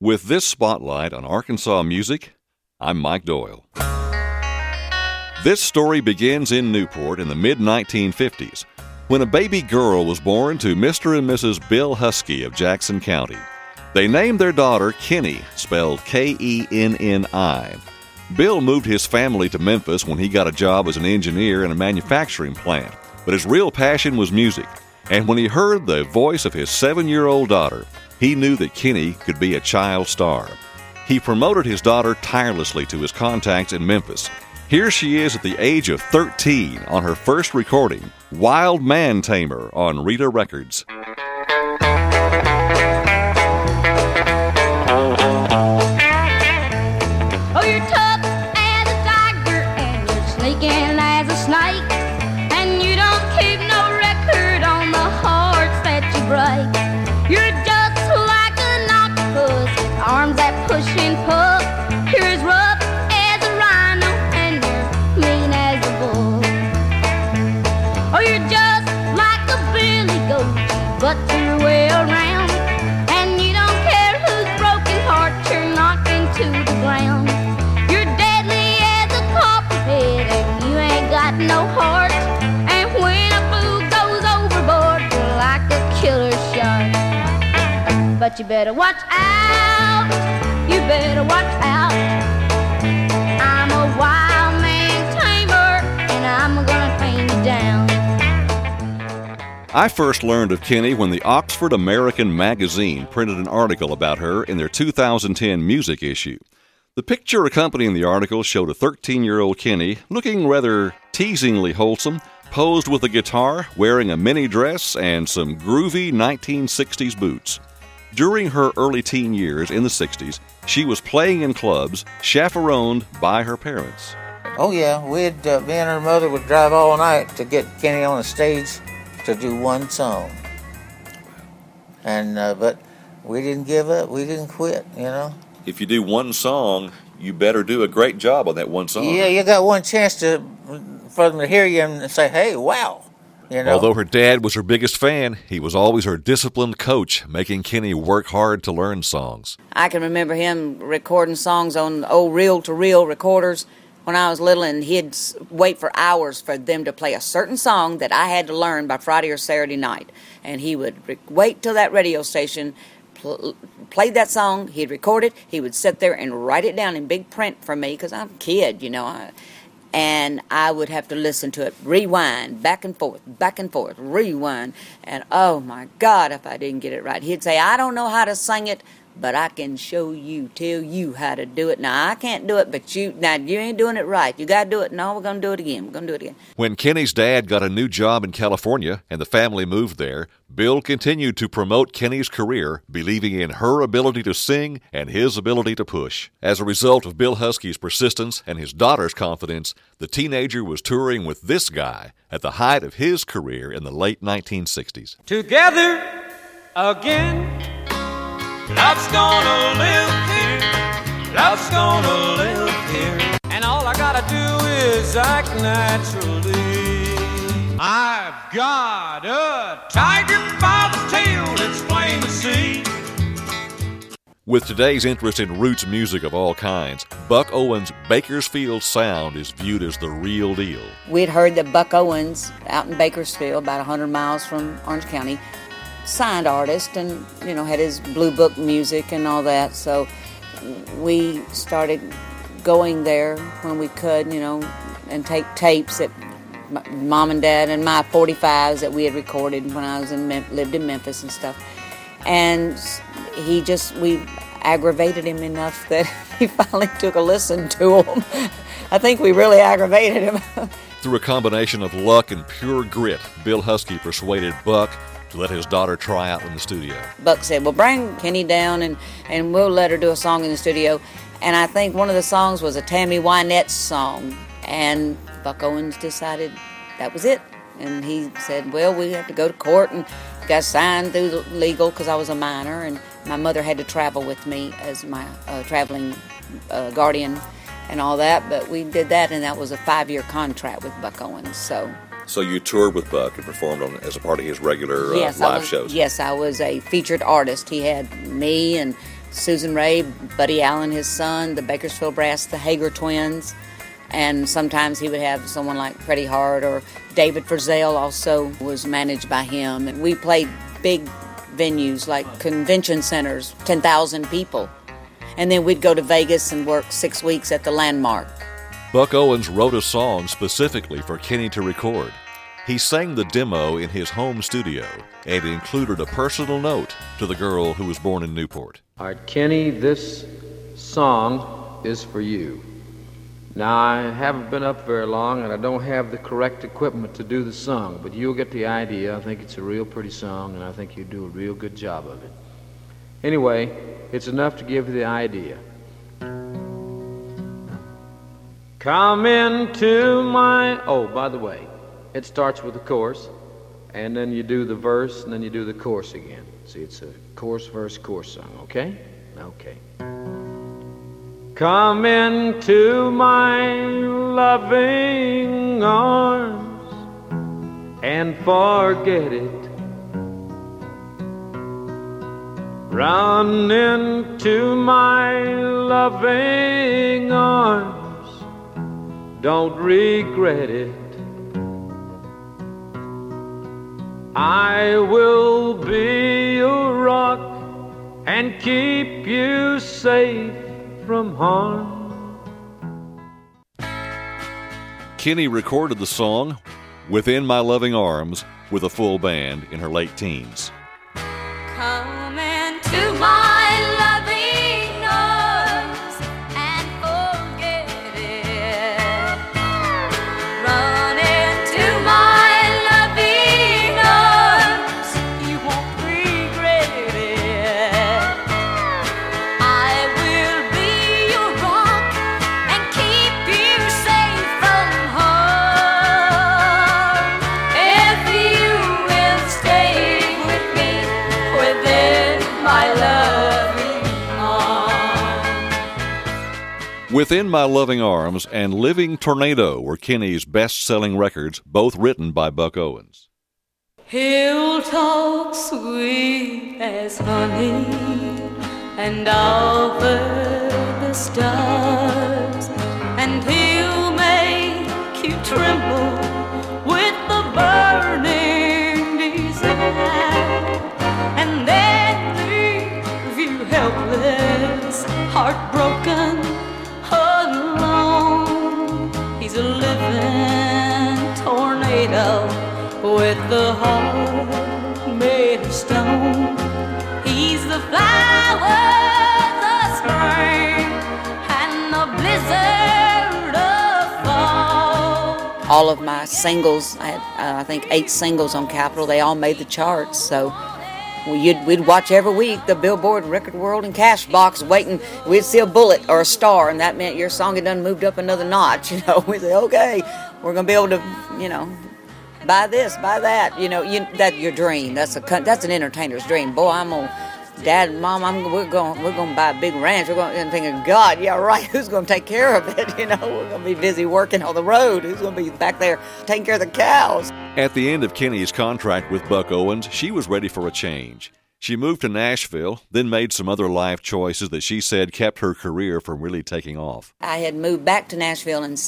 With this spotlight on Arkansas music, I'm Mike Doyle. This story begins in Newport in the mid-1950s when a baby girl was born to Mr. and Mrs. Bill Husky of Jackson County. They named their daughter Kenny, spelled Kenni. Bill moved his family to Memphis when he got a job as an engineer in a manufacturing plant, but his real passion was music. And when he heard the voice of his 7-year-old daughter, he knew that Kenny could be a child star. He promoted his daughter tirelessly to his contacts in Memphis. Here she is at the age of 13 on her first recording, Wild Man Tamer on Rita Records. Oh, you're tough as a tiger and you're sneaking as a snake, and you don't keep no record on the hearts that you break. You're just like an octopus with arms that push and pull. You're as rough as a rhino and you're mean as a bull. Oh, you're just like a billy goat, but your way around, and you don't care whose broken heart you're knocking to the ground. You're deadly as a copperhead and you ain't got no heart, and when a fool goes overboard you're like a killer shark. But you better watch out, you better watch out. I'm a wild man tamer and I'm gonna tame you down. I first learned of Kenny when the Oxford American Magazine printed an article about her in their 2010 music issue. The picture accompanying the article showed a 13-year-old Kenny looking rather teasingly wholesome, posed with a guitar, wearing a mini dress and some groovy 1960s boots. During her early teen years in the 60s, she was playing in clubs, chaperoned by her parents. Oh yeah, me and her mother would drive all night to get Kenny on the stage to do one song. And but we didn't give up, we didn't quit, you know. If you do one song, you better do a great job on that one song. Yeah, you got one chance for them to hear you and say, hey, wow. You know? Although her dad was her biggest fan, he was always her disciplined coach, making Kenny work hard to learn songs. I can remember him recording songs on old reel-to-reel recorders when I was little, and he'd wait for hours for them to play a certain song that I had to learn by Friday or Saturday night. And he would wait till that radio station played that song, he'd record it, he would sit there and write it down in big print for me, because I'm a kid, you know, and I would have to listen to it, rewind, back and forth, rewind, and oh my God, if I didn't get it right. He'd say, I don't know how to sing it, but I can tell you how to do it. Now, I can't do it, but you ain't doing it right. You got to do it. No, we're going to do it again. When Kenny's dad got a new job in California and the family moved there, Bill continued to promote Kenny's career, believing in her ability to sing and his ability to push. As a result of Bill Husky's persistence and his daughter's confidence, the teenager was touring with this guy at the height of his career in the late 1960s. Together again. Love's gonna live here, love's gonna live here, and all I gotta do is act naturally. I've got a tiger by the tail, it's plain to see. With today's interest in roots music of all kinds, Buck Owens' Bakersfield sound is viewed as the real deal. We'd heard that Buck Owens out in Bakersfield, about 100 miles from Orange County, signed artist and, you know, had his Blue Book music and all that. So we started going there when we could, you know, and take tapes that Mom and Dad and my 45s that we had recorded when I was lived in Memphis and stuff. And we aggravated him enough that he finally took a listen to them. I think we really aggravated him. Through a combination of luck and pure grit, Bill Husky persuaded Buck to let his daughter try out in the studio. Buck said, well, bring Kenny down and we'll let her do a song in the studio. And I think one of the songs was a Tammy Wynette song. And Buck Owens decided that was it. And he said, well, we have to go to court and got signed through the legal because I was a minor. And my mother had to travel with me as my traveling guardian and all that. But we did that, and that was a 5-year contract with Buck Owens. So you toured with Buck and performed as a part of his regular live shows? Yes, I was a featured artist. He had me and Susan Ray, Buddy Allen, his son, the Bakersfield Brass, the Hager twins, and sometimes he would have someone like Freddie Hart, or David Frizzell also was managed by him. And we played big venues like convention centers, 10,000 people. And then we'd go to Vegas and work 6 weeks at the Landmark. Buck Owens wrote a song specifically for Kenny to record. He sang the demo in his home studio and included a personal note to the girl who was born in Newport. All right, Kenny, this song is for you. Now, I haven't been up very long, and I don't have the correct equipment to do the song, but you'll get the idea. I think it's a real pretty song, and I think you do a real good job of it. Anyway, it's enough to give you the idea. Come into my... Oh, by the way, it starts with the chorus, and then you do the verse, and then you do the chorus again. See, it's a chorus, verse, chorus song, okay? Okay. Come into my loving arms and forget it. Run into my loving arms, don't regret it. I will be your rock and keep you safe from harm. Kenny recorded the song Within My Loving Arms with a full band in her late teens. Come into my loving arms and forget it. Run into my loving arms, you won't regret it. I will be your rock and keep you safe from harm. If you will stay with me within my loving arms. Within My Loving Arms and Living Tornado were Kenny's best-selling records, both written by Buck Owens. He'll talk sweet as honey and offer the stars, and he'll make you tremble with the burning desire, and then leave you helpless, heartbroken, alone. He's a living tornado with the heart made of stone. He's the flowers of spring and the blizzard of fall. All of my singles, I had, I think 8 singles on Capitol. They all made the charts, so we'd watch every week the Billboard, Record World, and Cash Box waiting. We'd see a bullet or a star, and that meant your song had done moved up another notch. You know, we'd say, okay, we're going to be able to, you know, buy this, buy that. You know, that's your dream. That's an entertainer's dream. Boy, Dad, Mom, we're going to buy a big ranch. We're going, and thinking, God, yeah, right. Who's going to take care of it? You know, we're going to be busy working on the road. Who's going to be back there taking care of the cows? At the end of Kenny's contract with Buck Owens, she was ready for a change. She moved to Nashville, then made some other life choices that she said kept her career from really taking off. I had moved back to Nashville in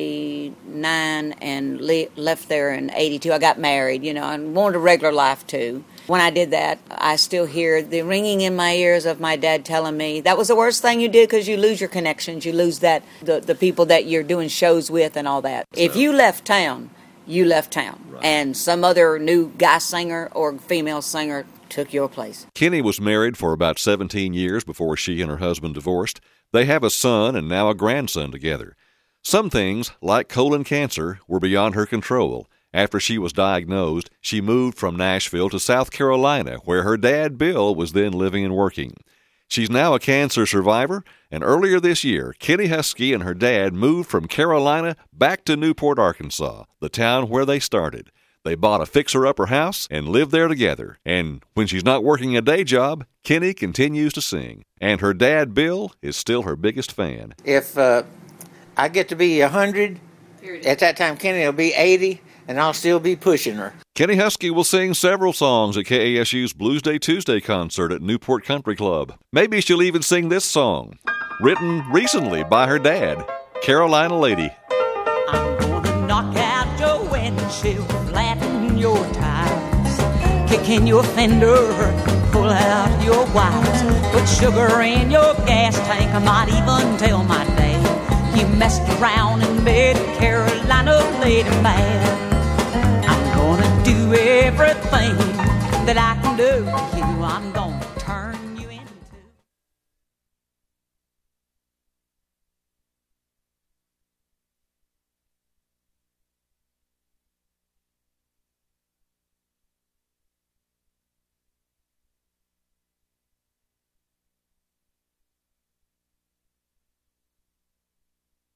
79 and left there in 82. I got married, you know, and wanted a regular life too. When I did that, I still hear the ringing in my ears of my dad telling me, that was the worst thing you did because you lose your connections. You lose the people that you're doing shows with and all that. So, if you left town, you left town. Right. And some other new guy singer or female singer took your place. Kenny was married for about 17 years before she and her husband divorced. They have a son and now a grandson together. Some things, like colon cancer, were beyond her control. After she was diagnosed, she moved from Nashville to South Carolina, where her dad, Bill, was then living and working. She's now a cancer survivor, and earlier this year, Kenny Husky and her dad moved from Carolina back to Newport, Arkansas, the town where they started. They bought a fixer-upper house and live there together. And when she's not working a day job, Kenny continues to sing. And her dad, Bill, is still her biggest fan. If I get to be 100, at that time Kenny will be 80, and I'll still be pushing her. Kenny Husky will sing several songs at KASU's Blues Day Tuesday concert at Newport Country Club. Maybe she'll even sing this song, written recently by her dad, Carolina Lady. I'm gonna knock out your windshield, flatten your tires, kick in your fender, pull out your wires, put sugar in your gas tank. I might even tell my dad you messed around and made Carolina Lady mad. I'm gonna do everything that I can do for you. I'm gonna